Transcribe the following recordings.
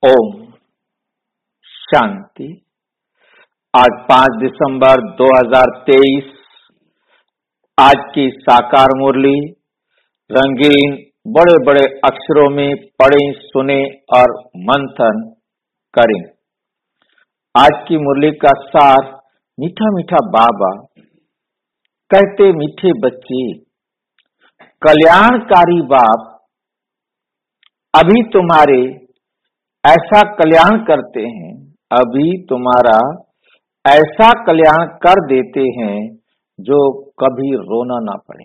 ओम शांति। आज 5 दिसंबर 2023। आज की साकार मुरली रंगीन बड़े बड़े अक्षरों में पढ़ें, सुने और मंथन करें। आज की मुरली का सार मीठा मीठा बाबा कहते, मीठे बच्चे, कल्याणकारी बाप अभी तुम्हारे ऐसा कल्याण करते हैं, अभी तुम्हारा ऐसा कल्याण कर देते हैं जो कभी रोना ना पड़े,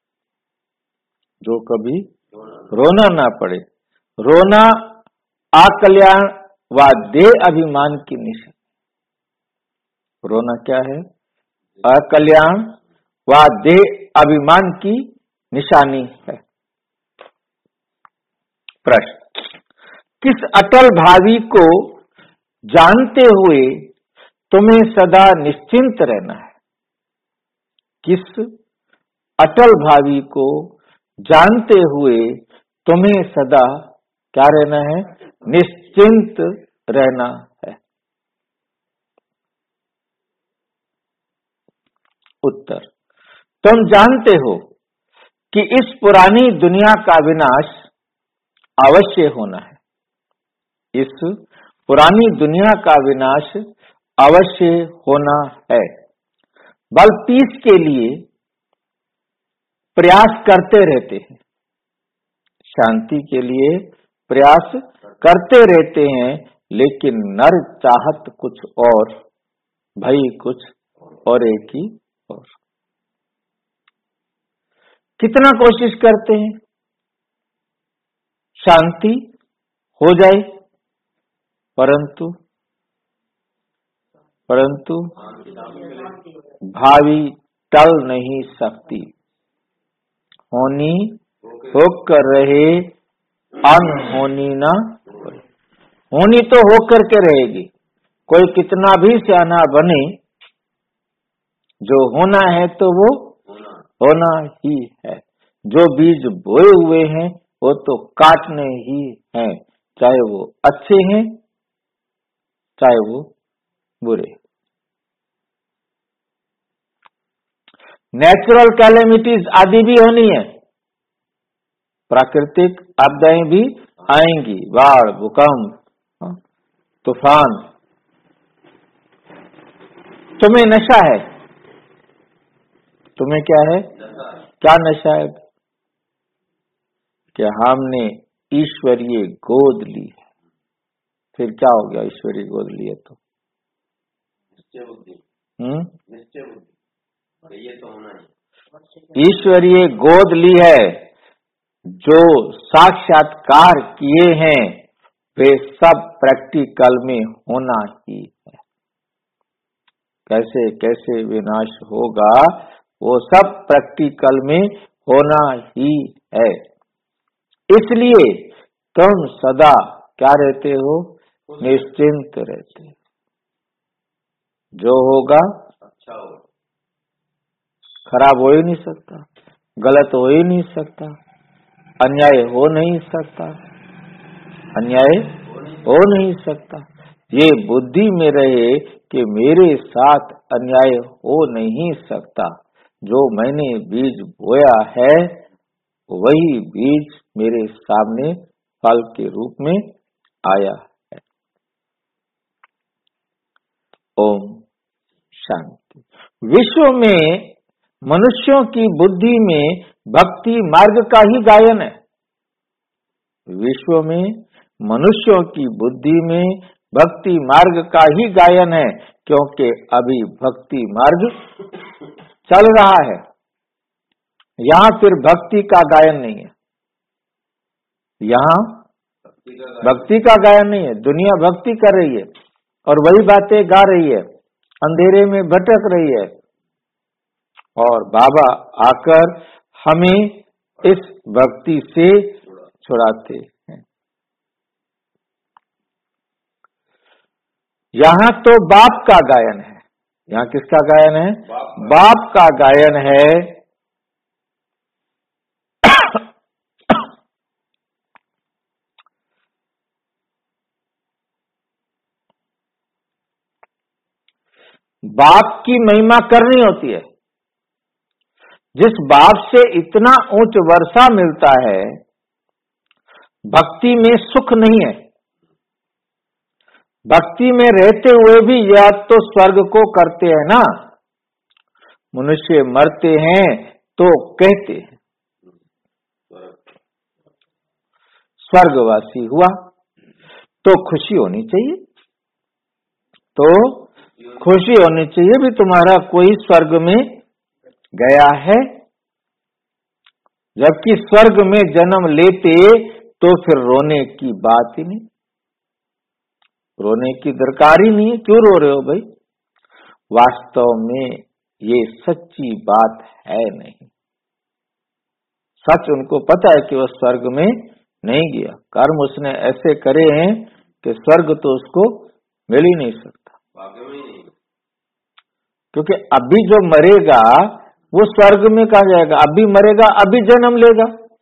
जो कभी रोना ना पड़े। रोना अकल्याण व देह अभिमान की निशानी। रोना क्या है? अकल्याण व देह अभिमान की निशानी है। प्रश्न: किस अटल भावी को जानते हुए तुम्हें सदा निश्चिंत रहना है? किस अटल भावी को जानते हुए तुम्हें सदा क्या रहना है? निश्चिंत रहना है। उत्तर: तुम जानते हो कि इस पुरानी दुनिया का विनाश अवश्य होना है। इस पुरानी दुनिया का विनाश अवश्य होना है। बल्कि पीस के लिए प्रयास करते रहते हैं, शांति के लिए प्रयास करते रहते हैं, लेकिन नर चाहत कुछ और, भई कुछ और, एक ही और। कितना कोशिश करते हैं शांति हो जाए, परंतु भावी टल नहीं सकती। होनी होकर रहे, अनहोनी ना होए। होनी तो होकर के रहेगी। कोई कितना भी सियाना बने, जो होना है तो वो होना ही है। जो बीज बोए हुए हैं वो तो काटने ही हैं, चाहे वो अच्छे हैं चाहे वो बुरे। नेचुरल कैलेमिटीज आदि भी होनी है, प्राकृतिक आपदाएं भी आएंगी, बाढ़, भूकंप, तूफान। तुम्हें नशा है। तुम्हें क्या है? क्या नशा है? कि हमने ईश्वरीय गोद ली है। फिर क्या हो गया? ईश्वरीय गोद लिए तो निश्चय बुद्धि, ये तो होना ही। ईश्वरीय गोद ली है। जो साक्षात्कार किए हैं वे सब प्रैक्टिकल में होना ही है। कैसे कैसे विनाश होगा वो सब प्रैक्टिकल में होना ही है। इसलिए तुम सदा क्या रहते हो? निश्चिंत रहते हो। जो होगा अच्छा होगा। खराब हो ही नहीं सकता, गलत हो ही नहीं सकता, अन्याय हो नहीं सकता, अन्याय हो नहीं सकता। ये बुद्धि में रहे कि मेरे साथ अन्याय हो नहीं सकता। जो मैंने बीज बोया है वही बीज मेरे सामने फल के रूप में आया है। ओम शांति। विश्व में मनुष्यों की बुद्धि में भक्ति मार्ग का ही गायन है। विश्व में मनुष्यों की बुद्धि में भक्ति मार्ग का ही गायन है, क्योंकि अभी भक्ति मार्ग चल रहा है। यहाँ फिर भक्ति का गायन नहीं है। यहाँ भक्ति का गायन नहीं है। दुनिया भक्ति कर रही है और वही बातें गा रही है, अंधेरे में भटक रही है, और बाबा आकर हमें इस भक्ति से छुड़ाते हैं। यहाँ तो बाप का गायन है। यहाँ किसका गायन है? बाप का गायन है। बाप की महिमा करनी होती है। जिस बाप से इतना उच्च वर्षा मिलता है, भक्ति में सुख नहीं है। भक्ति में रहते हुए भी याद तो स्वर्ग को करते हैं ना। मनुष्य मरते हैं तो कहते हैं स्वर्गवासी हुआ, तो खुशी होनी चाहिए। तो खुशी होनी चाहिए भी तुम्हारा कोई स्वर्ग में गया है। जबकि स्वर्ग में जन्म लेते तो फिर रोने की बात ही नहीं, रोने की दरकार ही नहीं है। क्यों रो रहे हो भाई? वास्तव में ये सच्ची बात है नहीं। सच उनको पता है कि वह स्वर्ग में नहीं गया। कर्म उसने ऐसे करे हैं कि स्वर्ग तो उसको मिल ही नहीं सकता। क्योंकि अभी जो मरेगा वो स्वर्ग में कहा जाएगा, अभी मरेगा, अभी जन्म लेगा।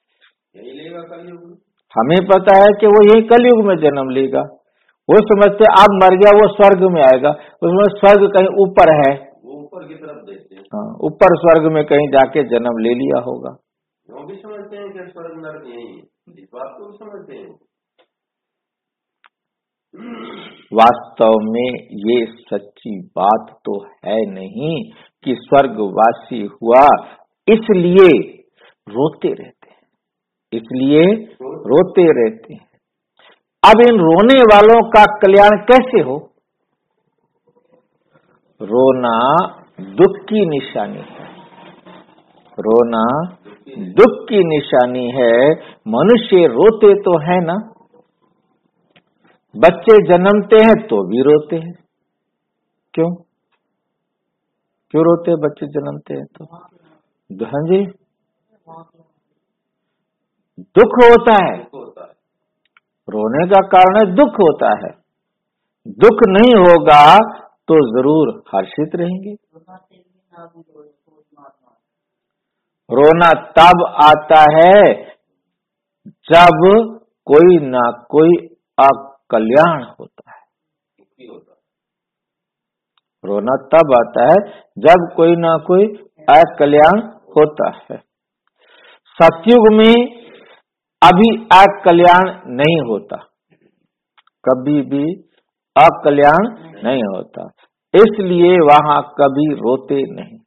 हमें पता है कि वो यही कलयुग में जन्म लेगा। वो समझते अब मर गया वो स्वर्ग में आएगा, उसमें स्वर्ग कहीं ऊपर है, वो ऊपर की तरफ देखते हैं। हाँ, ऊपर स्वर्ग में कहीं जाके जन्म ले लिया होगा। वो भी समझते हैं कि स्वर्ग नरक यही है, इस बात को भी समझते हैं। वास्तव में ये सच्ची बात तो है नहीं कि स्वर्गवासी हुआ इसलिए रोते रहते हैं, इसलिए रोते रहते हैं। अब इन रोने वालों का कल्याण कैसे हो? रोना दुख की निशानी है, रोना दुख की निशानी है। मनुष्य रोते तो है ना। बच्चे जन्मते हैं तो भी रोते हैं। क्यों क्यों रोते हैं बच्चे जन्मते हैं तो? हाँ जी, दुख होता है। रोने का कारण है दुख होता है। दुख नहीं होगा तो जरूर हर्षित रहेंगे। रोना तब आता है जब कोई ना कोई अकल्याण होता है। रोना तब आता है जब कोई ना कोई अकल्याण होता है। सतयुग में अभी अकल्याण नहीं होता, कभी भी अकल्याण नहीं होता, इसलिए वहां कभी रोते नहीं।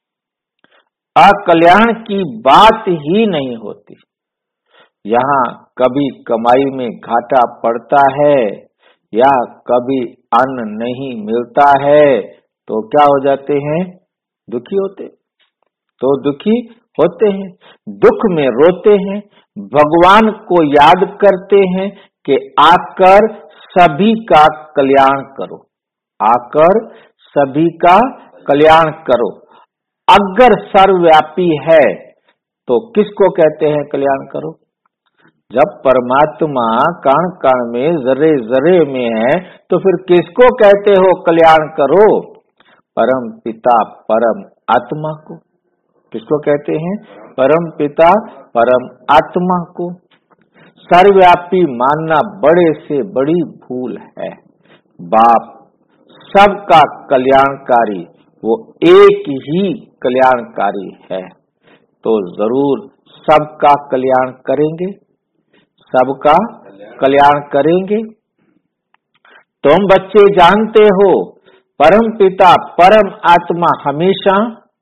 अकल्याण की बात ही नहीं होती। यहाँ कभी कमाई में घाटा पड़ता है या कभी अन्न नहीं मिलता है तो क्या हो जाते हैं? दुखी होते। तो दुखी होते हैं, दुख में रोते हैं, भगवान को याद करते हैं कि आकर सभी का कल्याण करो, आकर सभी का कल्याण करो। अगर सर्वव्यापी है तो किसको कहते हैं कल्याण करो? जब परमात्मा कण कण में जरे जरे में है तो फिर किसको कहते हो कल्याण करो? परम पिता परम आत्मा को। किसको कहते हैं? परम पिता परम आत्मा को। सर्वव्यापी मानना बड़े से बड़ी भूल है। बाप सबका कल्याणकारी, वो एक ही कल्याणकारी है, तो जरूर सबका कल्याण करेंगे, सबका कल्याण करेंगे। तुम बच्चे जानते हो परम पिता परम आत्मा हमेशा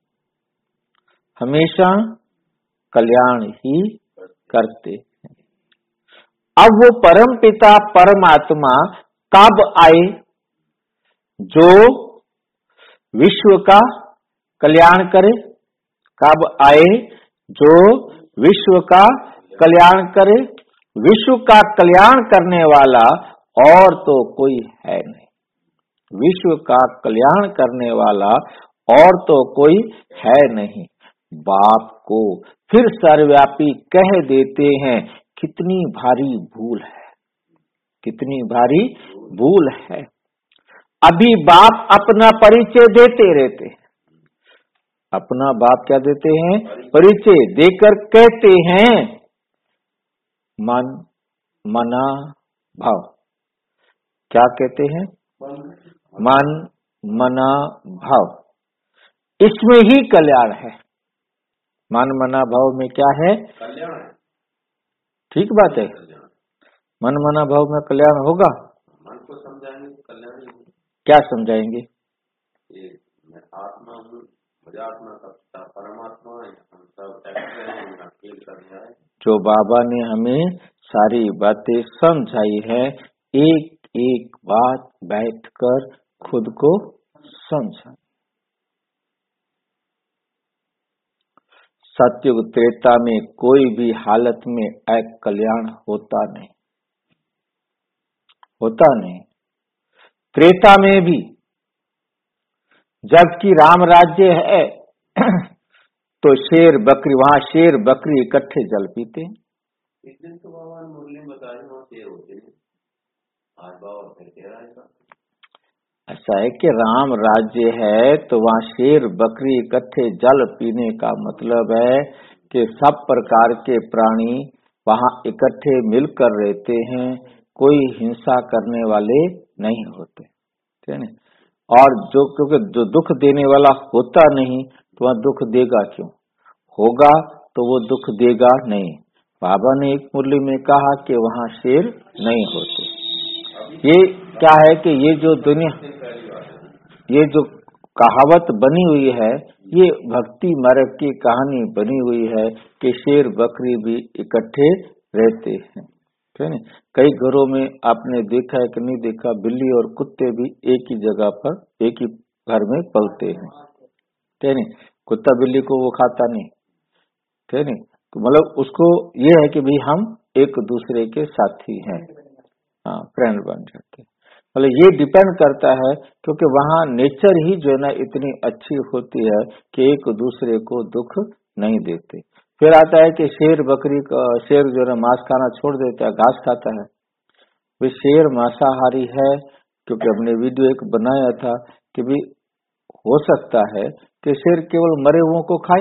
हमेशा कल्याण ही करते हैं। अब वो परम पिता परमात्मा कब आए? जो विश्व का कल्याण करे। कब आए? जो विश्व का कल्याण करे। विश्व का कल्याण करने वाला और तो कोई है नहीं। विश्व का कल्याण करने वाला और तो कोई है नहीं। बाप को फिर सर्वव्यापी कह देते हैं, कितनी भारी भूल है, कितनी भारी भूल है। अभी बाप अपना परिचय देते रहते हैं। अपना बाप क्या देते हैं? परिचय देकर कहते हैं मन मना भाव। क्या कहते हैं? मन मना भाव, इसमें ही कल्याण है। मन मना भाव में क्या है? कल्याण है। ठीक बात है। मन मना भाव में कल्याण होगा। मन को समझाएंगे तो कल्याण ही। क्या समझाएंगे? ये मैं आत्मा हूँ, मुझे आत्मा का परमात्मा है, हम सब खेल करने आए। जो बाबा ने हमें सारी बातें समझाई है, एक एक बात बैठकर खुद को समझा। सत्युग त्रेता में कोई भी हालत में कल्याण होता नहीं, होता नहीं। त्रेता में भी जबकि राम राज्य है तो शेर बकरी, वहां शेर बकरी इकट्ठे जल पीते हैं। एक दिन तो बाबा ने मुरली में बताया वहाँ शेर होते हैं, आज बाबा फिर कह रहा है ऐसा है कि राम राज्य है तो वहाँ शेर बकरी इकट्ठे जल पीने का मतलब है कि सब प्रकार के प्राणी वहाँ इकट्ठे मिलकर रहते हैं, कोई हिंसा करने वाले नहीं होते, ठीक है ना। और जो क्योंकि जो दुख देने वाला होता नहीं तो वहाँ दुख देगा क्यों? होगा तो वो दुख देगा नहीं। बाबा ने एक मुरली में कहा कि वहाँ शेर नहीं होते। ये क्या है कि ये जो दुनिया, ये जो कहावत बनी हुई है, ये भक्ति मार्ग की कहानी बनी हुई है कि शेर बकरी भी इकट्ठे रहते हैं, ठीक है। कई घरों में आपने देखा है कि नहीं देखा, बिल्ली और कुत्ते भी एक ही जगह पर एक ही घर में पलते हैं, ठीक है। कुत्ता बिल्ली को वो खाता नहीं, ठीक है। तो मतलब उसको ये है कि भाई हम एक दूसरे के साथी हैं, हाँ, फ्रेंड बन जाते हैं। मतलब ये डिपेंड करता है क्योंकि वहाँ नेचर ही जो है ना इतनी अच्छी होती है कि एक दूसरे को दुख नहीं देते। फिर आता है कि शेर बकरी का, शेर जो है मांस खाना छोड़ देता है, घास खाता है। वे शेर मांसाहारी है क्योंकि हमने वीडियो एक बनाया था कि भी हो सकता है कि शेर केवल मरे हुओं को खाए।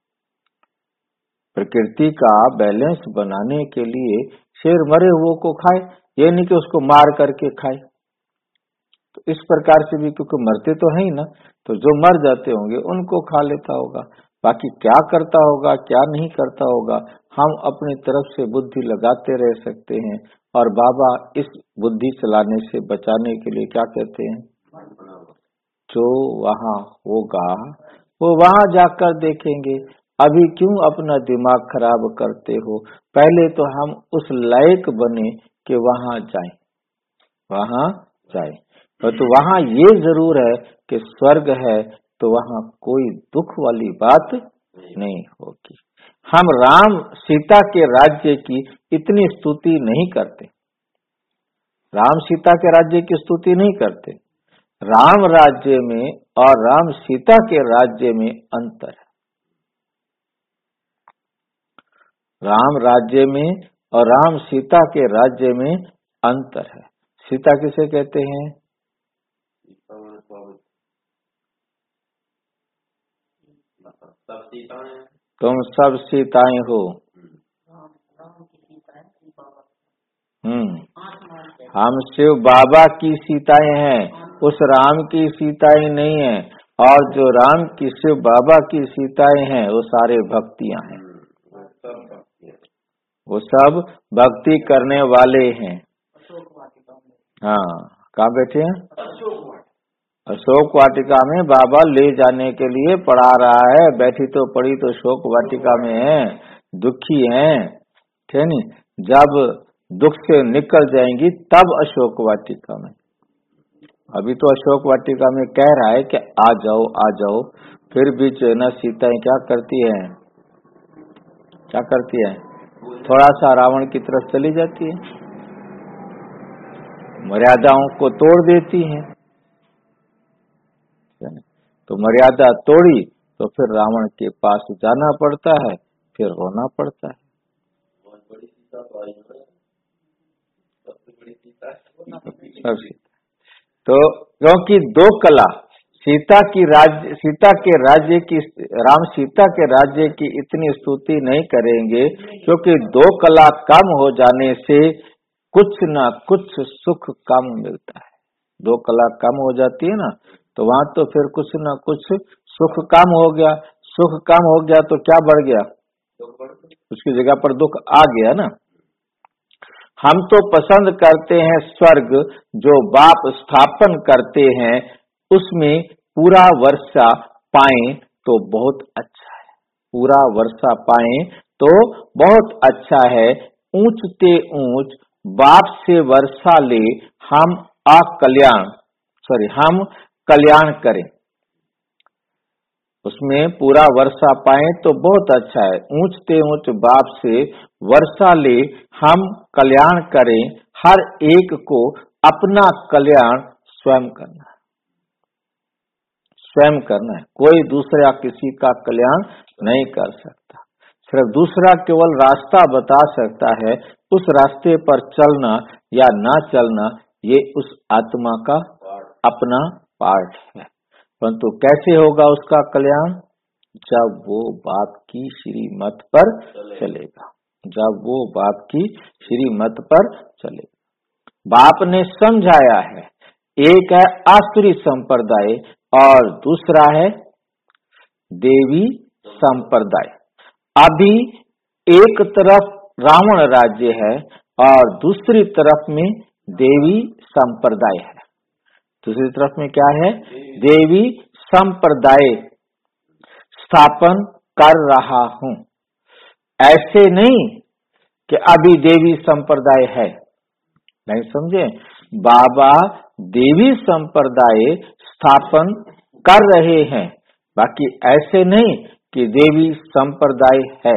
प्रकृति का बैलेंस बनाने के लिए शेर मरे हुओं को खाए, ये नहीं कि उसको मार करके खाए। तो इस प्रकार से भी, क्योंकि मरते तो है ही ना, तो जो मर जाते होंगे उनको खा लेता होगा। बाकी क्या करता होगा क्या नहीं करता होगा, हम अपनी तरफ से बुद्धि लगाते रह सकते हैं। और बाबा इस बुद्धि चलाने से बचाने के लिए क्या कहते हैं, जो वहाँ होगा वो वहाँ जाकर देखेंगे। अभी क्यों अपना दिमाग खराब करते हो? पहले तो हम उस लायक बने कि वहाँ जाएं, वहाँ जाएं। तो वहाँ ये जरूर है कि स्वर्ग है तो वहाँ कोई दुख वाली बात नहीं होगी। हम राम सीता के राज्य की इतनी स्तुति नहीं करते, राम सीता के राज्य की स्तुति नहीं करते। राम राज्य में और राम सीता के राज्य में अंतर है। राम राज्य में और राम सीता के राज्य में अंतर है। सीता किसे कहते हैं? तुम सब सीताएं हो। हम शिव बाबा की सीताएं हैं, उस राम की सीताएं नहीं है। और जो राम की शिव बाबा की सीताएं हैं वो सारे भक्तियां हैं, वो सब भक्ति करने वाले हैं। हाँ, कहाँ बैठे हैं? अशोक वाटिका में बाबा ले जाने के लिए पढ़ा रहा है। बैठी तो पड़ी तो अशोक वाटिका में है, दुखी हैं, ठीक है। जब दुख से निकल जाएंगी तब अशोक वाटिका में। अभी तो अशोक वाटिका में कह रहा है कि आ जाओ आ जाओ, फिर भी जो है ना सीताएं क्या करती है, क्या करती है, थोड़ा सा रावण की तरफ चली जाती है, मर्यादाओं को तोड़ देती हैं। तो मर्यादा तोड़ी तो फिर रावण के पास जाना पड़ता है, फिर रोना पड़ता है। तो क्योंकि दो कला, सीता के राज्य की, राम सीता के राज्य की इतनी स्तुति नहीं करेंगे क्योंकि दो कला कम हो जाने से कुछ ना कुछ सुख कम मिलता है। दो कला कम हो जाती है ना तो वहां तो फिर कुछ न कुछ सुख कम हो गया, सुख कम हो गया तो क्या बढ़ गया, उसकी जगह पर दुख आ गया ना। हम तो पसंद करते हैं स्वर्ग जो बाप स्थापन करते हैं, उसमें पूरा वर्षा पाएं तो बहुत अच्छा है, पूरा वर्षा पाएं तो बहुत अच्छा है। ऊंचते ऊंच बाप से वर्षा ले हम हम कल्याण करें, उसमें पूरा वर्षा पाएं तो बहुत अच्छा है। ऊंचते ऊंच बाप से वर्षा ले हम कल्याण करें, हर एक को अपना कल्याण स्वयं करना है, स्वयं करना है। कोई दूसरा किसी का कल्याण नहीं कर सकता, सिर्फ दूसरा केवल रास्ता बता सकता है। उस रास्ते पर चलना या ना चलना ये उस आत्मा का अपना पार्ट है, परंतु कैसे होगा उसका कल्याण, जब वो बाप की श्रीमत पर चलेगा, जब वो बाप की श्रीमत पर चलेगा। बाप ने समझाया है, एक है आसुरी संप्रदाय और दूसरा है देवी संप्रदाय। अभी एक तरफ रावण राज्य है और दूसरी तरफ में देवी संप्रदाय है। दूसरी तरफ में क्या है, देवी संप्रदाय स्थापन कर रहा हूं। ऐसे नहीं कि अभी देवी संप्रदाय है, नहीं समझे, बाबा देवी संप्रदाय स्थापन कर रहे हैं, बाकी ऐसे नहीं कि देवी संप्रदाय है।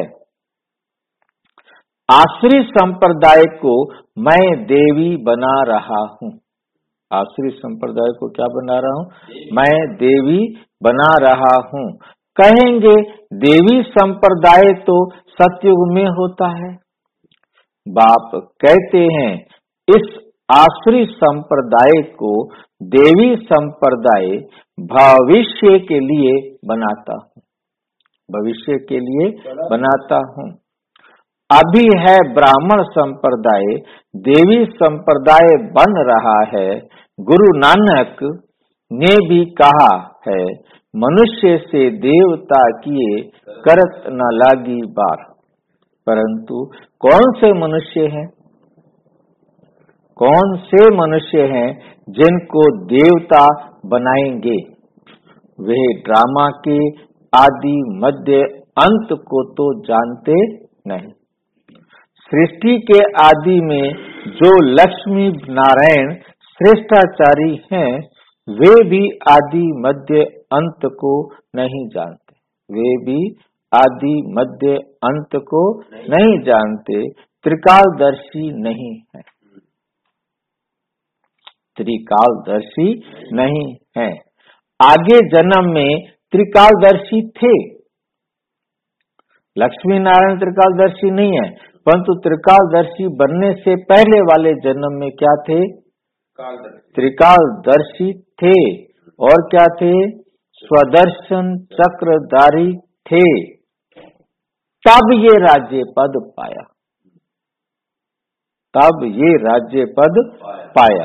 आसुरी संप्रदाय को मैं देवी बना रहा हूं, आसुरी संप्रदाय को क्या बना रहा हूं, मैं देवी बना रहा हूं। कहेंगे देवी संप्रदाय तो सतयुग में होता है, बाप कहते हैं इस आसुरी संप्रदाय को देवी संप्रदाय भविष्य के लिए बनाता हूं, भविष्य के लिए बनाता हूं। अभी है ब्राह्मण संप्रदाय, देवी संप्रदाय बन रहा है। गुरु नानक ने भी कहा है, मनुष्य से देवता किए करत न लागी बार। परंतु कौन से मनुष्य हैं, कौन से मनुष्य हैं जिनको देवता बनाएंगे, वे ड्रामा के आदि मध्य अंत को तो जानते नहीं। सृष्टि के आदि में जो लक्ष्मी नारायण श्रेष्ठाचारी हैं, वे भी आदि मध्य अंत को नहीं जानते, वे भी आदि मध्य अंत को नहीं जानते, त्रिकालदर्शी नहीं है, त्रिकालदर्शी नहीं है। आगे जन्म में त्रिकालदर्शी थे, लक्ष्मी नारायण त्रिकालदर्शी नहीं है, परंतु त्रिकालदर्शी बनने से पहले वाले जन्म में क्या थे, त्रिकालदर्शी थे। और क्या थे, स्वदर्शन चक्रधारी थे। तब ये राज्य पद पाया, तब ये राज्य पद पाया।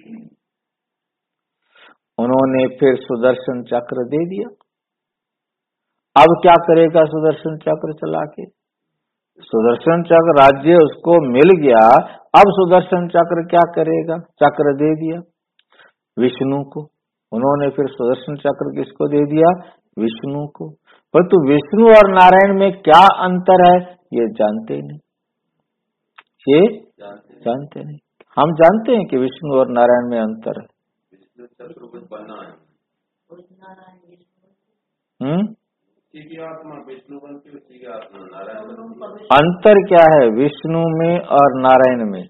उन्होंने फिर सुदर्शन चक्र दे दिया। अब क्या करेगा सुदर्शन चक्र चला के, सुदर्शन चक्र राज्य उसको मिल गया, अब सुदर्शन चक्र क्या करेगा, चक्र दे दिया विष्णु को। उन्होंने फिर सुदर्शन चक्र किसको दे दिया, विष्णु को। परंतु विष्णु और नारायण में क्या अंतर है ये जानते नहीं, ये जानते नहीं। हम जानते हैं कि विष्णु और नारायण में अंतर है। अंतर क्या है विष्णु में और नारायण में,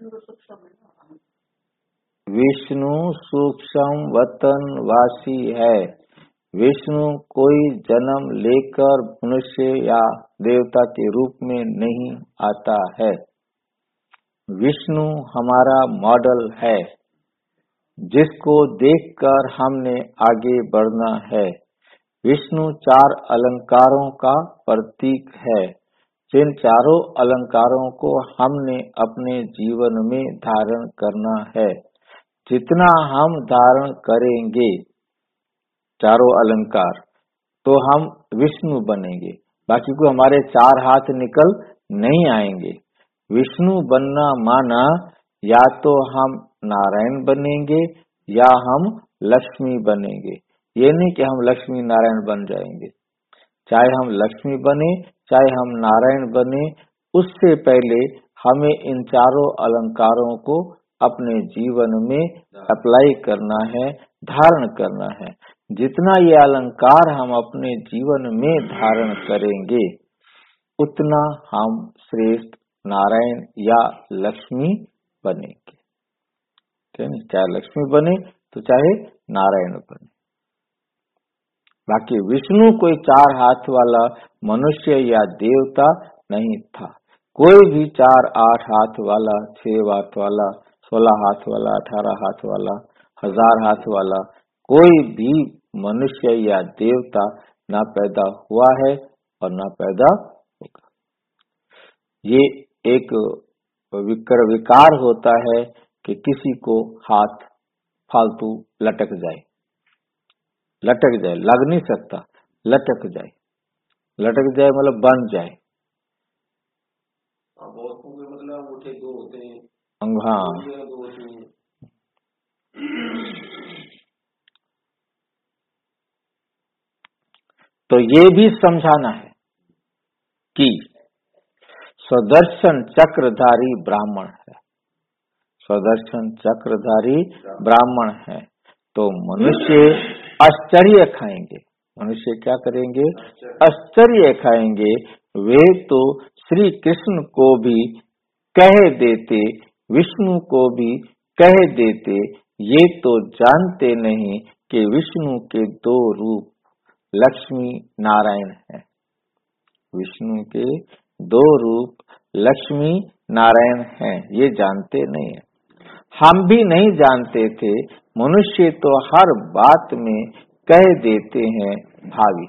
विष्णु सूक्ष्म वतन वासी है। विष्णु कोई जन्म लेकर मनुष्य या देवता के रूप में नहीं आता है। विष्णु हमारा मॉडल है, जिसको देखकर हमने आगे बढ़ना है। विष्णु 4 अलंकारों का प्रतीक है, जिन चारों अलंकारों को हमने अपने जीवन में धारण करना है। जितना हम धारण करेंगे चारों अलंकार, तो हम विष्णु बनेंगे। बाकी को हमारे 4 हाथ निकल नहीं आएंगे। विष्णु बनना माना या तो हम नारायण बनेंगे या हम लक्ष्मी बनेंगे। ये नहीं कि हम लक्ष्मी नारायण बन जाएंगे। चाहे हम लक्ष्मी बने चाहे हम नारायण बने, उससे पहले हमें इन चारों अलंकारों को अपने जीवन में अप्लाई करना है, धारण करना है। जितना ये अलंकार हम अपने जीवन में धारण करेंगे, उतना हम श्रेष्ठ नारायण या लक्ष्मी बनेंगे। चाहे लक्ष्मी बने तो चाहे नारायण बने। बाकी विष्णु कोई 4 हाथ वाला मनुष्य या देवता नहीं था। कोई भी 4, 8 हाथ वाला, 6 हाथ वाला, 16 हाथ वाला, 18 हाथ वाला, 1000 हाथ वाला कोई भी मनुष्य या देवता ना पैदा हुआ है और ना पैदा होगा। ये एक विकार होता है कि किसी को हाथ फालतू लटक जाए, लग नहीं सकता, लटक जाए मतलब बन जाए। बहुतों के मतलब अंगूठे 2 होते हैं, हाँ, 2 होती हैं। तो ये भी समझाना है कि स्वदर्शन चक्रधारी ब्राह्मण है, स्वदर्शन चक्रधारी ब्राह्मण है। तो मनुष्य आश्चर्य खाएंगे। मनुष्य क्या करेंगे? आश्चर्य खाएंगे। वे तो श्री कृष्ण को भी कह देते, विष्णु को भी कह देते, ये तो जानते नहीं कि विष्णु के 2 रूप लक्ष्मी नारायण है। विष्णु के 2 रूप लक्ष्मी नारायण हैं, ये जानते नहीं है। हम भी नहीं जानते थे। मनुष्य तो हर बात में कह देते हैं भावी।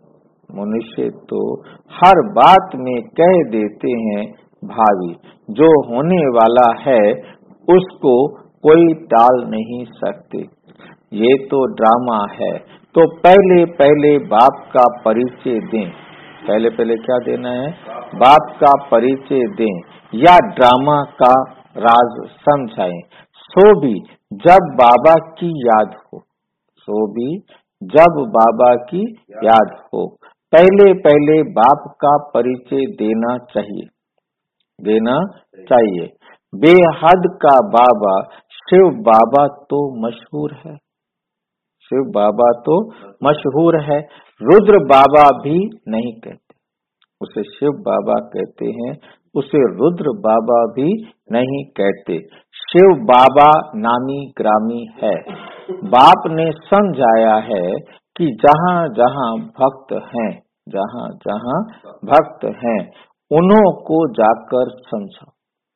मनुष्य तो हर बात में कह देते हैं भावी। जो होने वाला है उसको कोई टाल नहीं सकते। ये तो ड्रामा है। तो पहले पहले बाप का परिचय दें। पहले पहले क्या देना है? बाप का परिचय दें या ड्रामा का राज समझाएं। सो भी जब बाबा की याद हो, सो भी जब बाबा की याद हो, पहले पहले बाप का परिचय देना चाहिए, देना चाहिए। बेहद का बाबा शिव बाबा तो मशहूर है, शिव बाबा तो मशहूर है। रुद्र बाबा भी नहीं कहते, उसे शिव बाबा कहते हैं, उसे रुद्र बाबा भी नहीं कहते। शिव बाबा नामी ग्रामी है। बाप ने समझाया है कि जहाँ जहाँ भक्त हैं, जहाँ जहाँ भक्त हैं, उन्हों को जाकर समझाओ,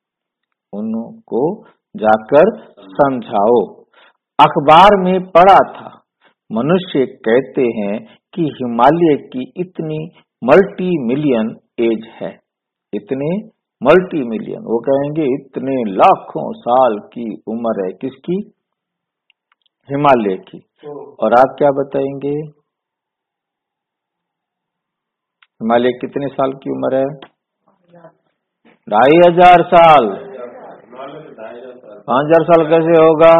उन्हों को जाकर समझाओ। अखबार में पढ़ा था, मनुष्य कहते हैं कि हिमालय की इतनी मल्टी मिलियन एज है, इतने मल्टी मिलियन, वो कहेंगे इतने लाखों साल की उम्र है। किसकी? हिमालय की। और आप क्या बताएंगे? हिमालय कितने साल की उम्र है? 2500 साल। 5000 साल कैसे होगा?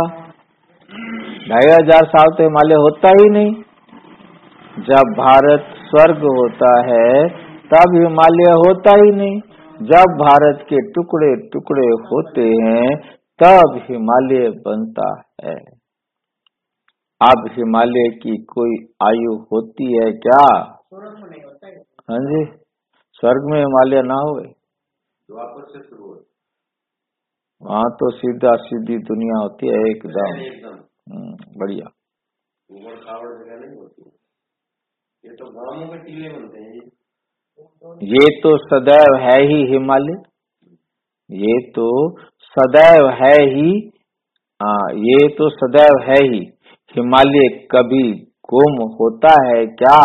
2500 साल तो हिमालय होता ही नहीं। जब भारत स्वर्ग होता है तब हिमालय होता ही नहीं। जब भारत के टुकड़े टुकड़े होते हैं तब हिमालय बनता है। अब हिमालय की कोई आयु होती है क्या? हाँ जी, स्वर्ग में हिमालय ना होए, वहाँ तो सीधा सीधी दुनिया होती है एकदम बढ़िया। ये तो गांवों के टीले बनते हैं। ये तो सदैव है ही हिमालय, ये तो सदैव है ही, ये तो सदैव है ही। हिमालय कभी गुम होता है क्या?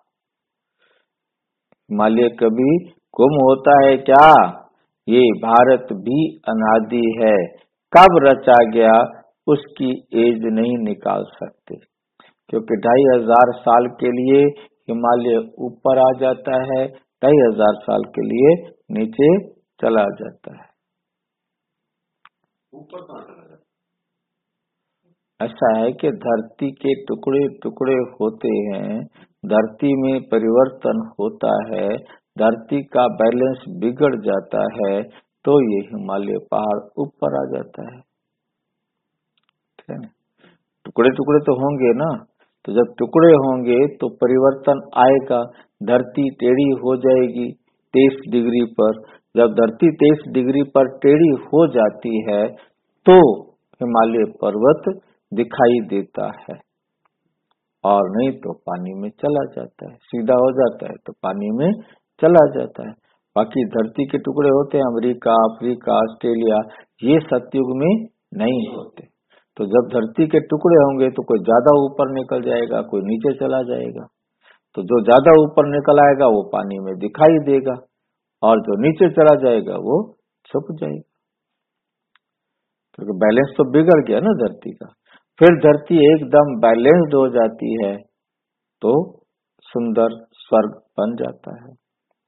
हिमालय कभी गुम होता है क्या? ये भारत भी अनादि है। कब रचा गया उसकी एज नहीं निकाल सकते। क्योंकि 2500 साल के लिए हिमालय ऊपर आ जाता है, 2500 साल के लिए नीचे चला जाता है। ऊपर कहाँ चला जाता है? ऐसा है कि धरती के टुकड़े टुकड़े होते हैं, धरती में परिवर्तन होता है, धरती का बैलेंस बिगड़ जाता है, तो ये हिमालय पहाड़ ऊपर आ जाता है। ठीक है ना? टुकड़े टुकड़े तो होंगे ना, तो जब टुकड़े होंगे तो परिवर्तन आएगा, धरती टेढ़ी हो जाएगी 23 डिग्री पर। जब धरती 23 डिग्री पर टेढ़ी हो जाती है तो हिमालय पर्वत दिखाई देता है, और नहीं तो पानी में चला जाता है, सीधा हो जाता है तो पानी में चला जाता है। बाकी धरती के टुकड़े होते हैं, अमेरिका, अफ्रीका, ऑस्ट्रेलिया, ये सतयुग में नहीं होते। तो जब धरती के टुकड़े होंगे तो कोई ज्यादा ऊपर निकल जाएगा, कोई नीचे चला जाएगा। तो जो ज्यादा ऊपर निकल आएगा वो पानी में दिखाई देगा, और जो नीचे चला जाएगा वो छुप जाएगा। क्योंकि बैलेंस तो बिगड़ गया ना धरती का। फिर धरती एकदम बैलेंस्ड हो जाती है तो सुंदर स्वर्ग बन जाता है।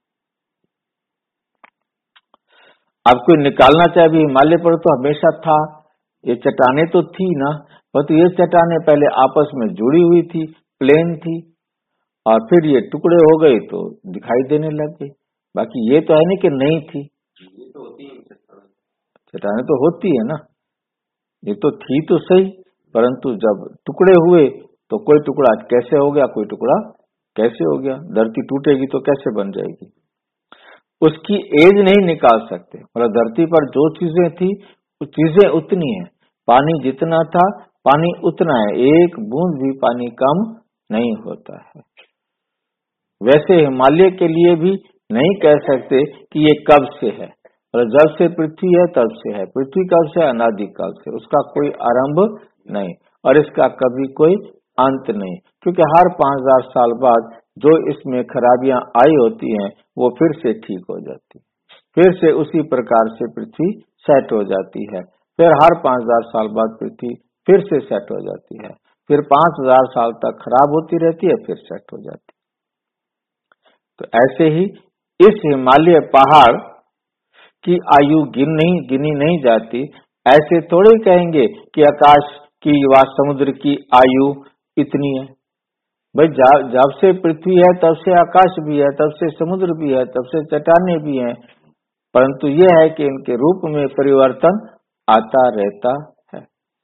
अब कोई निकालना चाहे भी, हिमालय पर तो हमेशा था, ये चट्टाने तो थी ना, परंतु ये चट्टाने पहले आपस में जुड़ी हुई थी, प्लेन थी, और फिर ये टुकड़े हो गए तो दिखाई देने लग गई। बाकी ये तो है नहीं कि नहीं थी, ये तो होती है चट्टाने तो होती है ना, ये तो थी तो सही, परंतु जब टुकड़े हुए तो कोई टुकड़ा कैसे हो गया, कोई टुकड़ा कैसे हो गया। धरती टूटेगी तो कैसे बन जाएगी, उसकी एज नहीं निकाल सकते। मतलब धरती पर जो चीजें थी वो चीजें उतनी है, पानी जितना था पानी उतना है, एक बूंद भी पानी कम नहीं होता है। वैसे हिमालय के लिए भी नहीं कह सकते कि ये कब से है, और जब से पृथ्वी है तब से है। पृथ्वी कब से? अनादिकाल से, उसका कोई आरंभ नहीं और इसका कभी कोई अंत नहीं, क्योंकि हर 5000 साल बाद जो इसमें खराबियां आई होती हैं वो फिर से ठीक हो जाती है, फिर से उसी प्रकार से पृथ्वी सेट हो जाती है। फिर हर 5000 साल बाद पृथ्वी फिर से सेट हो जाती है, फिर 5000 साल तक खराब होती रहती है, फिर सेट हो जाती है। तो ऐसे ही इस हिमालय पहाड़ की आयु गिनी नहीं जाती। ऐसे थोड़े कहेंगे कि आकाश की व समुद्र की आयु इतनी है। भाई जब से पृथ्वी है तब से आकाश भी है, तब से समुद्र भी है, तब से चट्टानें भी हैं, परंतु यह है कि इनके रूप में परिवर्तन आता रहता है।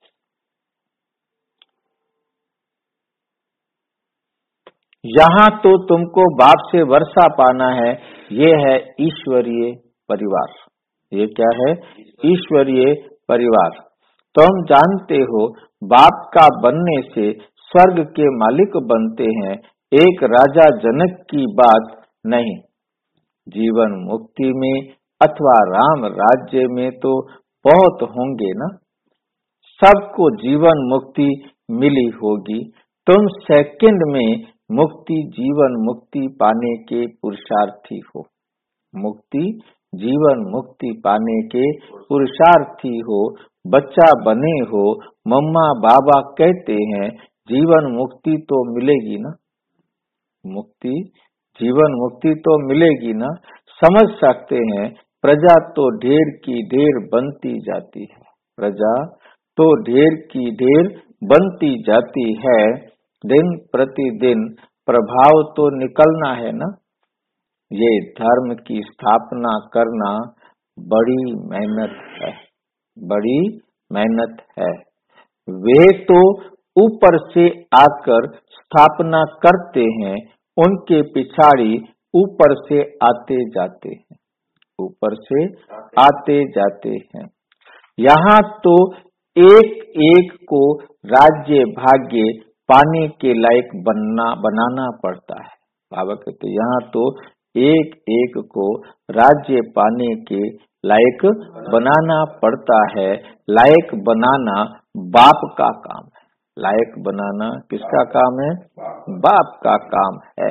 यहाँ तो तुमको बाप से वर्षा पाना है, ये है ईश्वरीय परिवार। ये क्या है? ईश्वरीय परिवार। तुम जानते हो बाप का बनने से स्वर्ग के मालिक बनते हैं, एक राजा जनक की बात नहीं। जीवन मुक्ति में अथवा राम राज्य में तो बहुत होंगे ना, सबको जीवन मुक्ति मिली होगी। तुम सेकंड में मुक्ति जीवन मुक्ति पाने के पुरुषार्थी हो, मुक्ति जीवन मुक्ति पाने के पुरुषार्थी हो, बच्चा बने हो, मम्मा बाबा कहते हैं, जीवन मुक्ति तो मिलेगी ना, मुक्ति जीवन मुक्ति तो मिलेगी ना। समझ सकते हैं प्रजा तो ढेर की ढेर बनती जाती है, प्रजा तो ढेर की ढेर बनती जाती है, दिन प्रतिदिन प्रभाव तो निकलना है ना। ये धर्म की स्थापना करना बड़ी मेहनत है, बड़ी मेहनत है। वे तो ऊपर से आकर स्थापना करते हैं, उनके पिछाड़ी ऊपर से आते जाते हैं, ऊपर से आते जाते हैं। यहाँ तो एक एक को राज्य भाग्य पाने के लायक बनाना पड़ता है। बाबा कहते यहाँ तो एक एक को राज्य पाने के लायक बनाना पड़ता है। लायक बनाना बाप का काम है, लायक बनाना किसका काम है? बाप का काम है।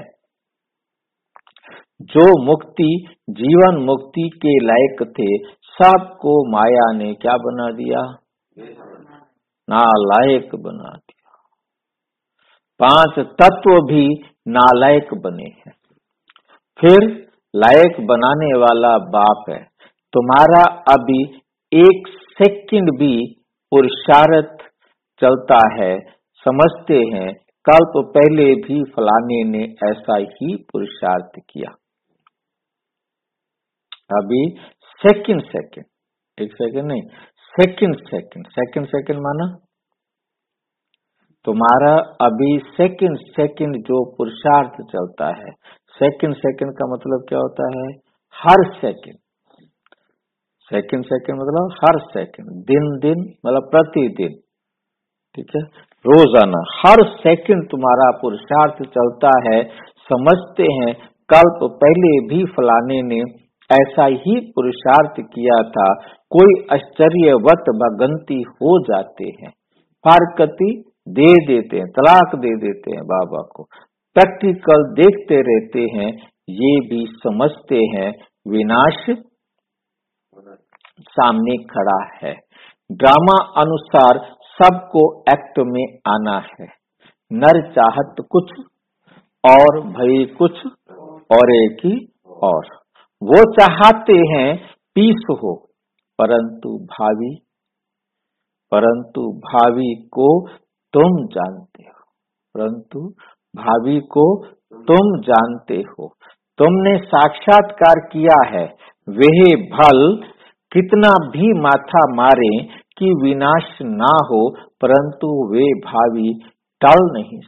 जो मुक्ति जीवन मुक्ति के लायक थे, सबको माया ने क्या बना दिया? नालायक बना दिया। 5 तत्व भी नालायक बने हैं। फिर लायक बनाने वाला बाप है। तुम्हारा अभी 1 सेकंड भी पुरुषार्थ चलता है, समझते हैं कल्प पहले भी फलाने ने ऐसा ही पुरुषार्थ किया। अभी सेकंड, 1 सेकंड नहीं, सेकंड माना तुम्हारा अभी सेकंड जो पुरुषार्थ चलता है। सेकंड का मतलब क्या होता है? हर सेकंड मतलब हर सेकंड, दिन मतलब प्रतिदिन, ठीक है, रोजाना हर सेकंड तुम्हारा पुरुषार्थ चलता है, समझते हैं कल्प पहले भी फलाने ने ऐसा ही पुरुषार्थ किया था। कोई आश्चर्यवत भगंती हो जाते हैं, फारकती दे देते हैं, तलाक दे देते हैं बाबा को, प्रैक्टिकल देखते रहते हैं, ये भी समझते हैं विनाश सामने खड़ा है। ड्रामा अनुसार सबको एक्ट में आना है। नर चाहत कुछ और भई कुछ और एक ही और। वो चाहते हैं पीस हो, परंतु भावी को तुम जानते हो, तुमने साक्षात्कार किया है। वह भल कितना भी माथा मारे कि विनाश ना हो, परंतु वे भावी टल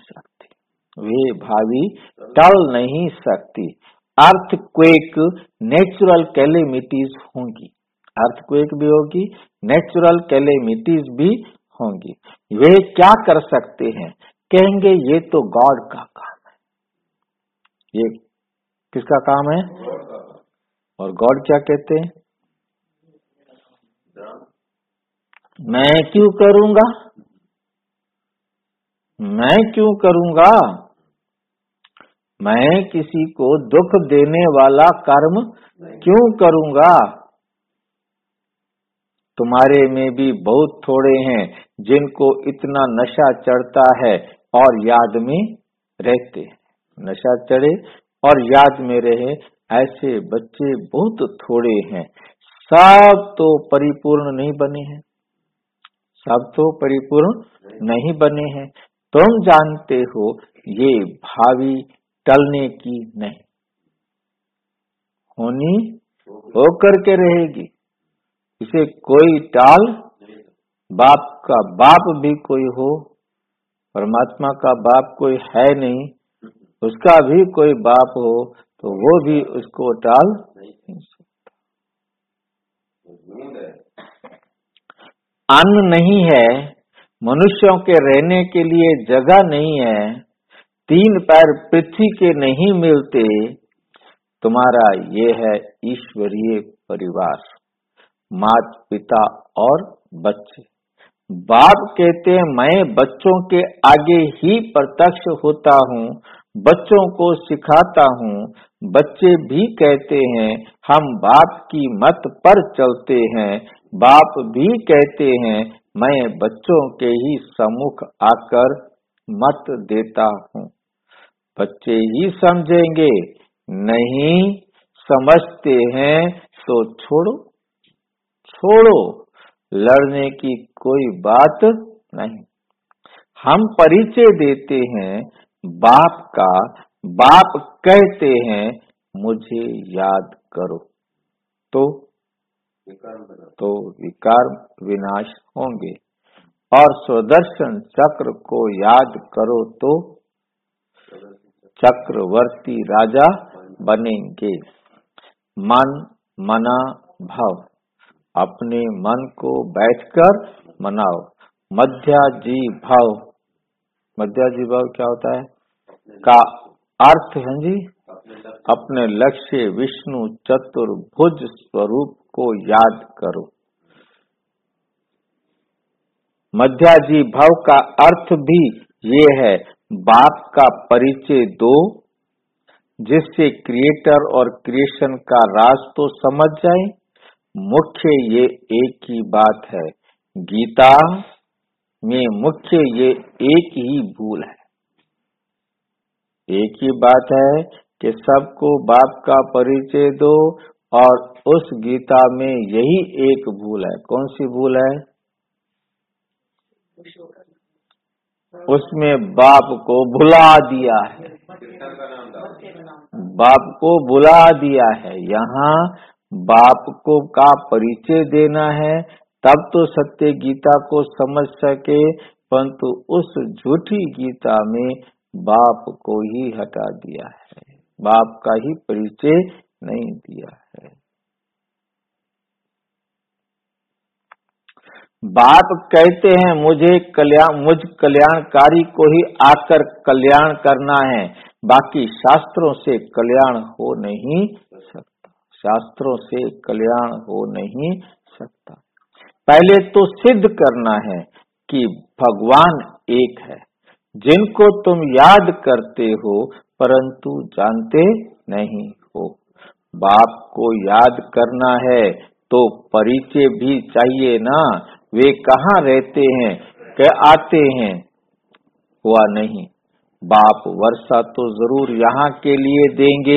नहीं सकती। अर्थक्वेक नेचुरल कैलेमिटीज होंगी, अर्थक्वेक भी होगी, नेचुरल कैलेमिटीज भी होंगी। वे क्या कर सकते हैं? कहेंगे ये तो गॉड का काम है। ये किसका काम है? और गॉड क्या कहते हैं? मैं क्यों करूंगा? मैं किसी को दुख देने वाला कर्म क्यों करूंगा? तुम्हारे में भी बहुत थोड़े हैं जिनको इतना नशा चढ़ता है और याद में रहते हैं। नशा चढ़े और याद में रहे, ऐसे बच्चे बहुत थोड़े हैं। सब तो परिपूर्ण नहीं बने हैं। तुम जानते हो ये भावी टलने की नहीं, होनी होकर के रहेगी। इसे कोई टाल, बाप का बाप भी कोई हो, परमात्मा का बाप कोई है नहीं, उसका भी कोई बाप हो तो वो भी उसको टाल नहीं सकता। अन्न नहीं है, मनुष्यों के रहने के लिए जगह नहीं है, 3 पैर पृथ्वी के नहीं मिलते। तुम्हारा ये है ईश्वरीय परिवार, माता पिता और बच्चे। बाप कहते हैं मैं बच्चों के आगे ही प्रत्यक्ष होता हूँ, बच्चों को सिखाता हूँ। बच्चे भी कहते हैं हम बाप की मत पर चलते हैं। बाप भी कहते हैं मैं बच्चों के ही सम्मुख आकर मत देता हूँ। बच्चे ही समझेंगे, नहीं समझते हैं तो छोड़ो, लड़ने की कोई बात नहीं। हम परिचय देते हैं बाप का, बाप कहते हैं मुझे याद करो, तो विकार विनाश होंगे, और स्वदर्शन चक्र को याद करो तो चक्रवर्ती राजा बनेंगे। मन मना भव, अपने मन को बैठकर मनाओ। मध्याजी भाव क्या होता है? का अर्थ है जी, अपने लक्ष्य विष्णु चतुर्भुज स्वरूप को याद करो। मध्याजी भाव का अर्थ भी ये है, बाप का परिचय दो, जिससे क्रिएटर और क्रिएशन का राज तो समझ जाए। मुख्य ये एक ही बात है, गीता में मुख्य ये एक ही भूल है। एक ही बात है कि सबको बाप का परिचय दो, और उस गीता में यही एक भूल है। कौन सी भूल है? उसमें बाप को भुला दिया है, बाप को भुला दिया है। यहाँ बाप को का परिचय देना है, तब तो सत्य गीता को समझ सके, परंतु उस झूठी गीता में बाप को ही हटा दिया है, बाप का ही परिचय नहीं दिया है। बाप कहते हैं मुझ कल्याणकारी को ही आकर कल्याण करना है, बाकी शास्त्रों से कल्याण हो नहीं सकता, शास्त्रों से कल्याण हो नहीं सकता। पहले तो सिद्ध करना है कि भगवान एक है, जिनको तुम याद करते हो परंतु जानते नहीं हो। बाप को याद करना है तो परिचय भी चाहिए ना, वे कहाँ रहते हैं, क्या आते हैं? हुआ नहीं। बाप वर्षा तो जरूर यहाँ के लिए देंगे,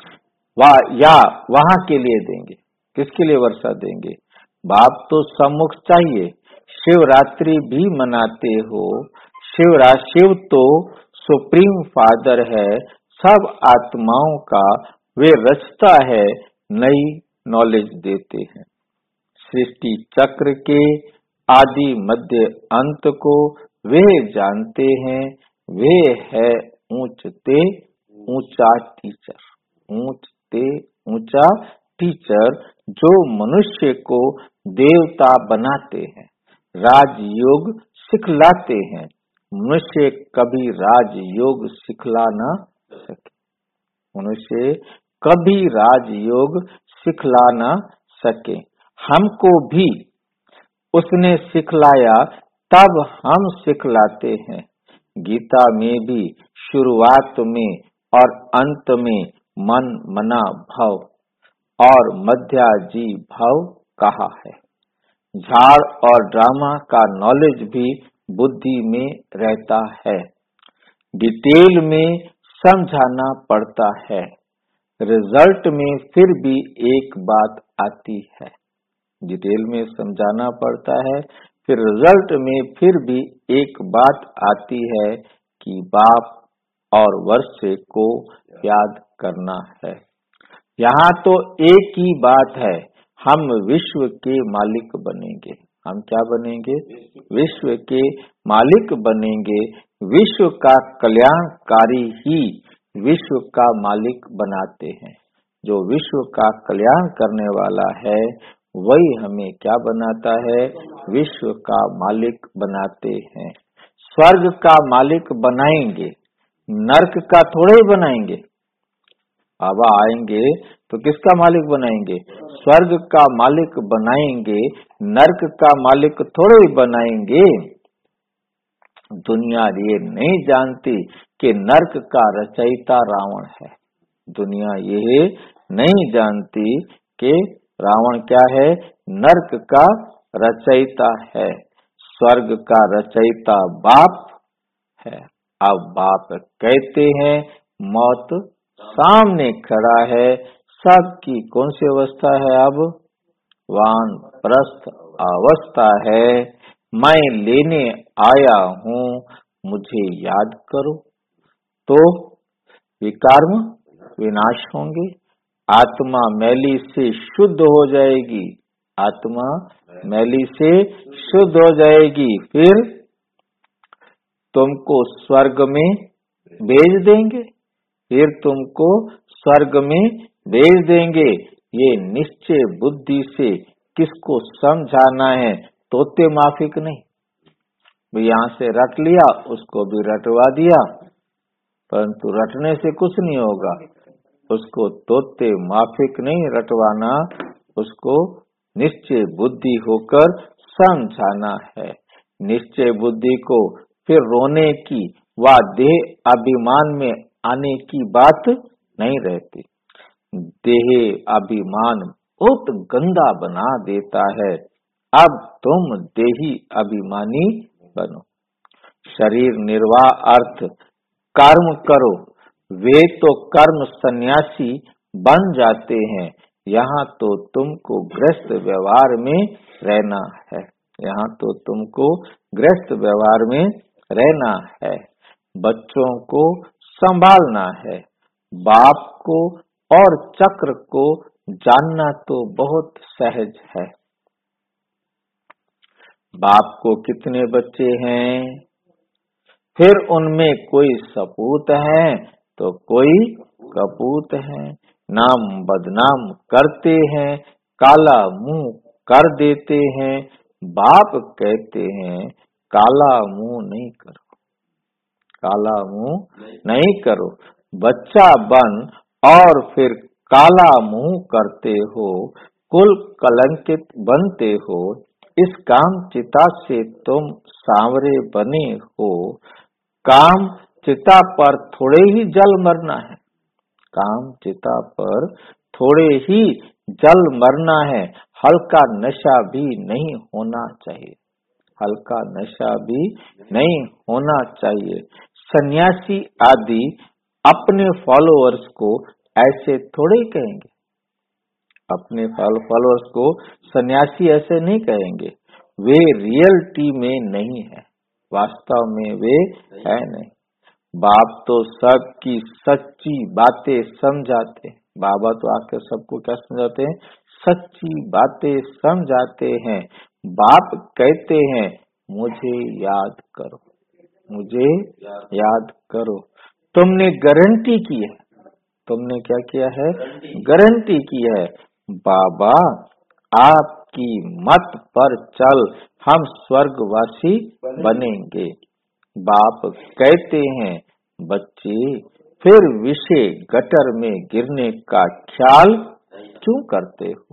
या वहाँ के लिए देंगे। किसके लिए वर्षा देंगे? बाप तो सम्मुख चाहिए। शिवरात्रि भी मनाते हो, शिव तो सुप्रीम फादर है, सब आत्माओं का वे रचता है, नई नॉलेज देते हैं। सृष्टि चक्र के आदि मध्य अंत को वे जानते हैं, वे है ऊंचते ऊंचा टीचर, ऊंचते ऊंचा टीचर, जो मनुष्य को देवता बनाते हैं, राजयोग सिखलाते हैं। मनुष्य कभी राजयोग सिखला न सके, मनुष्य कभी राजयोग सिखला न सके। हमको भी उसने सिखलाया, तब हम सिखलाते हैं। गीता में भी शुरुआत में और अंत में मन मना भव और मध्याजी भव कहा है। झाड़ और ड्रामा का नॉलेज भी बुद्धि में रहता है, डिटेल में समझाना पड़ता है। रिजल्ट में फिर भी एक बात आती है, डिटेल में समझाना पड़ता है, फिर रिजल्ट में फिर भी एक बात आती है कि बाप और वर्षे को याद करना है। यहाँ तो एक ही बात है, हम विश्व के मालिक बनेंगे। हम क्या बनेंगे? विश्व के मालिक बनेंगे। विश्व का कल्याणकारी ही विश्व का मालिक बनाते हैं। जो विश्व का कल्याण करने वाला है वही हमें क्या बनाता है? विश्व का मालिक बनाते हैं। स्वर्ग का मालिक बनाएंगे, नरक का थोड़े ही बनाएंगे। अब आएंगे तो किसका मालिक बनाएंगे? स्वर्ग का मालिक बनाएंगे, नरक का मालिक थोड़े ही बनाएंगे। दुनिया ये नहीं जानती कि नरक का रचयिता रावण है। दुनिया ये नहीं जानती कि रावण क्या है? नरक का रचयिता है। स्वर्ग का रचयिता बाप है। अब बाप कहते हैं मौत सामने खड़ा है, सबकी कौन सी अवस्था है? अब वानप्रस्थ अवस्था है। मैं लेने आया हूँ, मुझे याद करो, तो विकर्म विनाश होंगे। आत्मा मैली से शुद्ध हो जाएगी, आत्मा मैली से शुद्ध हो जाएगी। फिर तुमको स्वर्ग में भेज देंगे, फिर तुमको स्वर्ग में भेज देंगे। ये निश्चय बुद्धि से किसको समझाना है? तोते माफिक नहीं। यहाँ से रट लिया, उसको भी रटवा दिया, परंतु रटने से कुछ नहीं होगा। उसको तोते माफिक नहीं रटवाना, उसको निश्चय बुद्धि होकर समझाना है। निश्चय बुद्धि को फिर रोने की व देह अभिमान में आने की बात नहीं रहती। देह अभिमान बहुत गंदा बना देता है। अब तुम देही अभिमानी बनो। शरीर निर्वाह अर्थ कर्म करो, वे तो कर्म सन्यासी बन जाते हैं, यहाँ तो तुमको गृहस्थ व्यवहार में रहना है। यहाँ तो तुमको गृहस्थ व्यवहार में रहना है। बच्चों को संभालना है। बाप को और चक्र को जानना तो बहुत सहज है। बाप को कितने बच्चे हैं, फिर उनमें कोई सपूत है तो कोई कपूत है। नाम बदनाम करते हैं, काला मुंह कर देते हैं। बाप कहते हैं काला मुंह नहीं करो, काला मुंह नहीं करो। बच्चा बन और फिर काला मुंह करते हो, कुल कलंकित बनते हो। इस काम चिता से तुम सांवरे बने हो। काम चिता पर थोड़े ही जल मरना है, काम चिता पर थोड़े ही जल मरना है। हल्का नशा भी नहीं होना चाहिए, हल्का नशा भी नहीं होना चाहिए। सन्यासी आदि अपने फॉलोअर्स को ऐसे थोड़े कहेंगे, अपने फॉलोअर्स को सन्यासी ऐसे नहीं कहेंगे। वे रियलिटी में नहीं है, वास्तव में वे है नहीं। बाप तो सबकी सच्ची बातें समझाते हैं। बाबा तो आकर सबको क्या समझाते हैं, सच्ची बातें समझाते हैं। बाप कहते हैं मुझे याद करो, मुझे याद करो। तुमने गारंटी की है, तुमने क्या किया है, गारंटी की है। बाबा आपकी मत पर चल हम स्वर्गवासी बनेंगे। बाप कहते हैं बच्चे फिर विषय गटर में गिरने का ख्याल क्यों करते हो,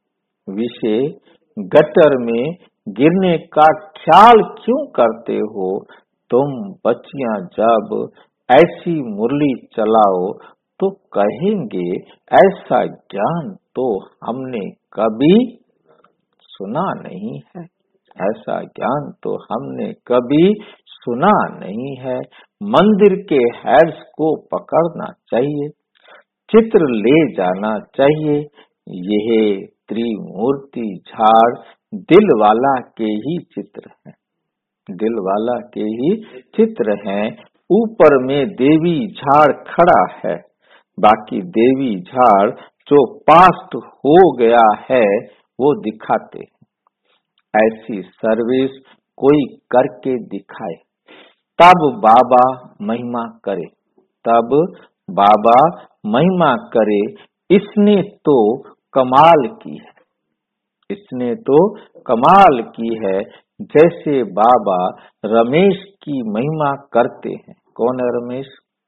विषय गटर में गिरने का ख्याल क्यों करते हो। तुम बच्चियां जब ऐसी मुरली चलाओ तो कहेंगे ऐसा ज्ञान तो हमने कभी सुना नहीं है, ऐसा ज्ञान तो हमने कभी सुना नहीं है। मंदिर के हेड्स को पकड़ना चाहिए, चित्र ले जाना चाहिए। यह त्रिमूर्ति झाड़ दिल वाला के ही चित्र हैं, दिल वाला के ही चित्र हैं। ऊपर में देवी झाड़ खड़ा है, बाकी देवी झाड़ जो पास्ट हो गया है वो दिखाते हैं। ऐसी सर्विस कोई करके दिखाए तब बाबा महिमा करे, तब बाबा महिमा करे। इसने तो कमाल की है, इसने तो कमाल की है। जैसे बाबा रमेश की महिमा करते हैं। कौन है रमेश?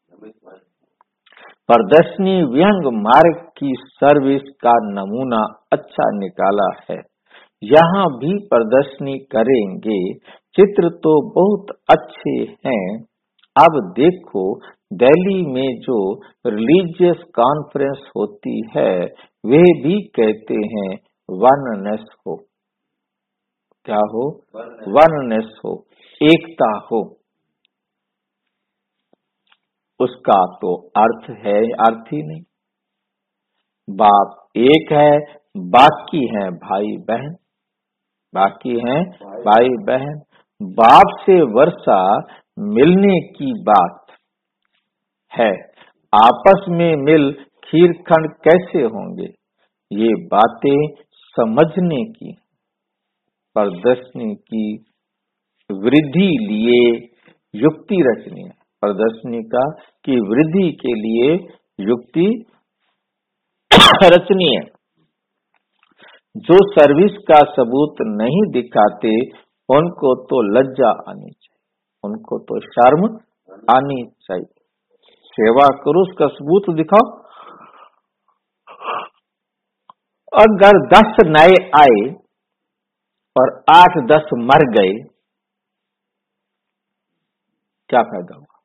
प्रदर्शनी व्यंग मार्ग की सर्विस का नमूना अच्छा निकाला है। यहाँ भी प्रदर्शनी करेंगे। चित्र तो बहुत अच्छे हैं। अब देखो दिल्ली में जो रिलीजियस कॉन्फ्रेंस होती है वे भी कहते हैं वननेस हो, क्या हो, वननेस हो, एकता हो। उसका तो अर्थ है, अर्थ ही नहीं। बाप एक है, बाकी हैं भाई बहन, बाकी हैं भाई बहन। बाप से वर्षा मिलने की बात है, आपस में मिल खीरखंड कैसे होंगे, ये बातें समझने की। प्रदर्शनी की वृद्धि लिए युक्ति रचनी है, प्रदर्शनी का की वृद्धि के लिए युक्ति रचनी है। जो सर्विस का सबूत नहीं दिखाते उनको तो लज्जा आनी चाहिए, उनको तो शर्म आनी चाहिए। सेवा करो उसका सबूत दिखाओ। अगर 10 नए आए और 8-10 मर गए क्या फायदा हुआ?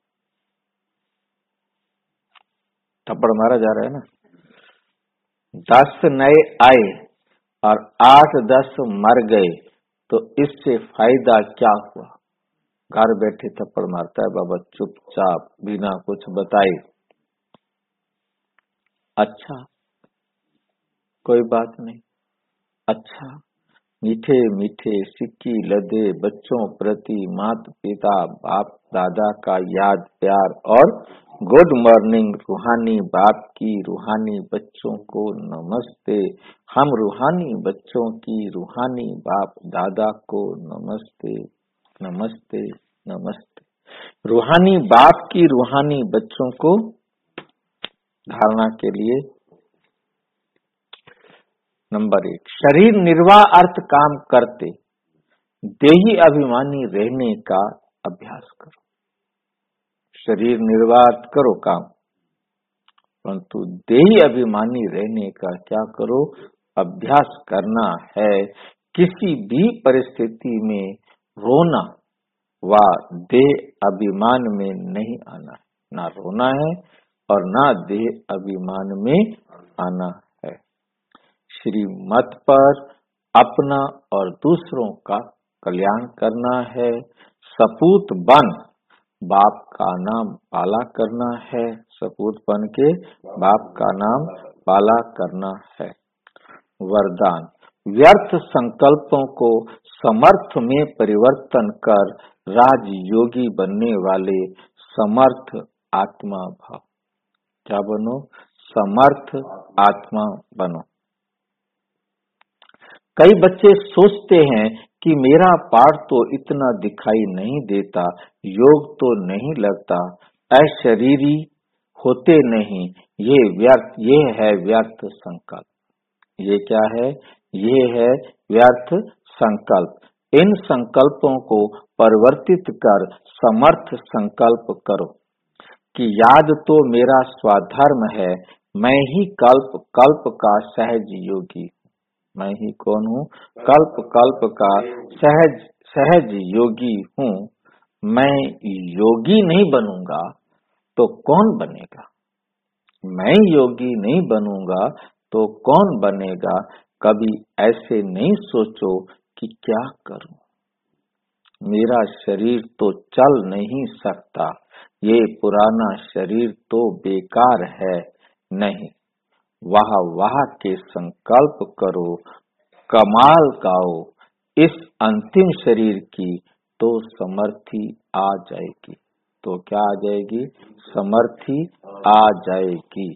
थप्पड़ मारा जा रहा है ना। 10 नए आए और 8-10 मर गए तो इससे फायदा क्या हुआ? घर बैठे थप्पड़ मारता है बाबा चुपचाप बिना कुछ बताए। अच्छा, कोई बात नहीं। अच्छा, मीठे मीठे सिक्की लदे बच्चों प्रति माता पिता बाप दादा का याद प्यार और गुड मॉर्निंग रूहानी बाप की रूहानी बच्चों को नमस्ते। हम रूहानी बच्चों की रूहानी बाप दादा को नमस्ते नमस्ते नमस्ते। रूहानी बाप की रूहानी बच्चों को धारणा के लिए नंबर 1, शरीर निर्वाह अर्थ काम करते देही अभिमानी रहने का अभ्यास करो। शरीर निर्वाह करो काम, परंतु देही अभिमानी रहने का क्या करो? अभ्यास करना है। किसी भी परिस्थिति में रोना व देह अभिमान में नहीं आना है, ना रोना है और ना देह अभिमान में आना है। श्रीमत पर अपना और दूसरों का कल्याण करना है। सपूत बन बाप का नाम पाला करना है। सपूत बन के बाप का नाम पाला करना है। वरदान, व्यर्थ संकल्पों को समर्थ में परिवर्तन कर राजयोगी बनने वाले समर्थ आत्मा भाव। क्या बनो? समर्थ आत्मा बनो। कई बच्चे सोचते हैं कि मेरा पाठ तो इतना दिखाई नहीं देता, योग तो नहीं लगता, अशरीरी होते नहीं, ये है व्यर्थ संकल्प। ये क्या है? ये है व्यर्थ संकल्प। इन संकल्पों को परिवर्तित कर समर्थ संकल्प करो कि याद तो मेरा स्वधर्म है, मैं ही कल्प कल्प का सहज योगी। मैं ही कौन हूँ? कल्प कल्प का सहज योगी हूँ। मैं योगी नहीं बनूंगा तो कौन बनेगा? मैं योगी नहीं बनूंगा तो कौन बनेगा? कभी ऐसे नहीं सोचो कि क्या करूं, मेरा शरीर तो चल नहीं सकता, ये पुराना शरीर तो बेकार है। नहीं, वाह के संकल्प करो, कमाल गाओ इस अंतिम शरीर की, तो समर्थी आ जाएगी। तो क्या आ जाएगी? समर्थी आ जाएगी।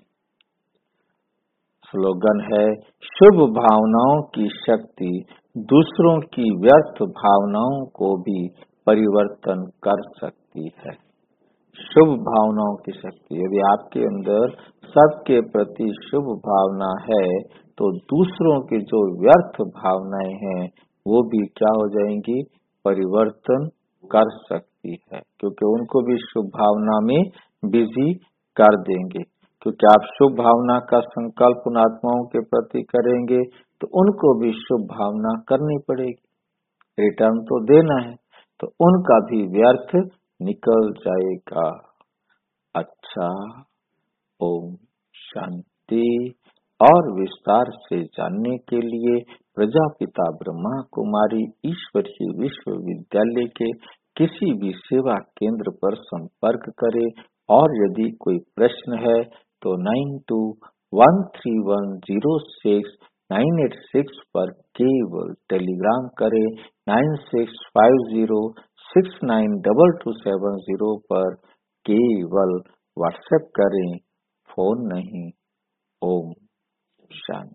स्लोगन है, शुभ भावनाओं की शक्ति दूसरों की व्यर्थ भावनाओं को भी परिवर्तन कर सकती है। शुभ भावनाओं की शक्ति, यदि आपके अंदर सबके प्रति शुभ भावना है तो दूसरों की जो व्यर्थ भावनाएं हैं वो भी क्या हो जाएंगी? परिवर्तन कर सकती है, क्योंकि उनको भी शुभ भावना में बिजी कर देंगे। क्योंकि आप शुभ भावना का संकल्प उन आत्माओं के प्रति करेंगे तो उनको भी शुभ भावना करनी पड़ेगी, रिटर्न तो देना है, तो उनका भी व्यर्थ निकल जाएगा। अच्छा, ओम शांति। और विस्तार से जानने के लिए प्रजापिता ब्रह्मा कुमारी ईश्वरीय विश्वविद्यालय के किसी भी सेवा केंद्र पर संपर्क करें। और यदि कोई प्रश्न है तो 9213106986 पर केवल टेलीग्राम करें। 9650692270 पर केवल व्हाट्सएप करें, फोन नहीं। ओम शांति।